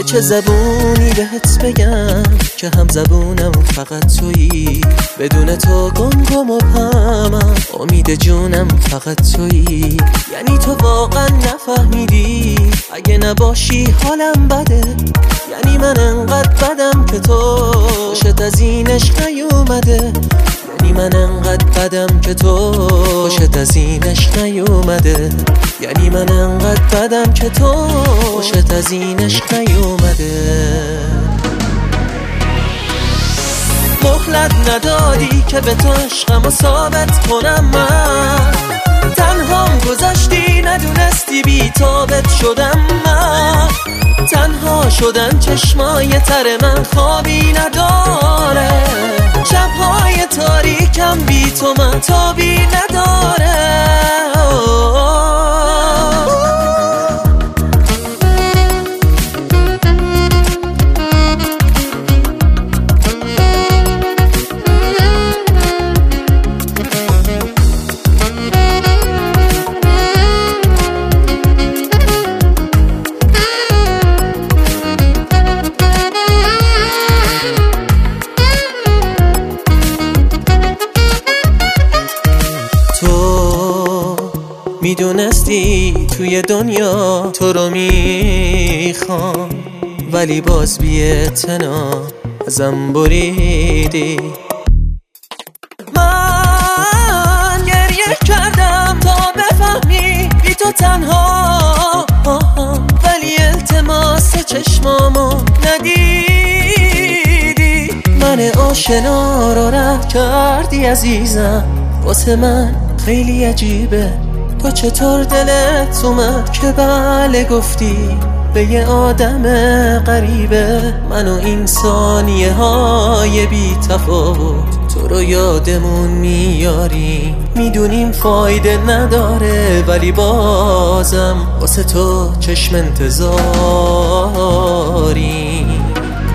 چه زبونی بهت بگم که هم زبونم فقط تویی، بدون تو گم و پمم، امید جونم فقط تویی. یعنی تو واقعا نفهمیدی اگه نباشی حالم بده، یعنی من انقدر بدم که تو خوشت از این عشق نیومده، یعنی من انقدر بدم که تو خوشت از این عشق نیومده، یعنی من انقدر بدم که تو خوشت از این عشق نیومده. مهلت ندادی که به تو عشقمو ثابت کنم، من تنهام گذاشتی ندونستی بی تابت شدم، من تنها شدن چشمای تر من خوابی نداره، شبهای تاریکم بی تو من تابی نداره. میدونستی توی دنیا تو رو میخوام، ولی باز بی اعتنا ازم بریدی. من گریه کردم تا بفهمی بی تو تنها، ولی التماس چشمامو ندیدی. من آشنا رو رد کردی عزیزم، واسه من خیلی عجیبه تو چطور دلت اومد که بله گفتی به یه آدم غریبه. من و این ثانیه های بی تفاوت تو رو یادمون میاریم، میدونیم فایده نداره ولی بازم واسه تو چشم انتظاریم.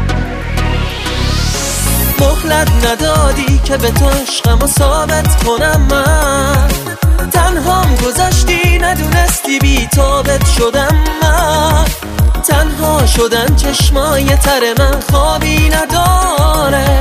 مهلت ندادی که به تو عشقمو ثابت کنم، من تنهام گذاشتی ندونستی بی تابت شدم، من تنها شدن چشمای تر من خوابی نداره،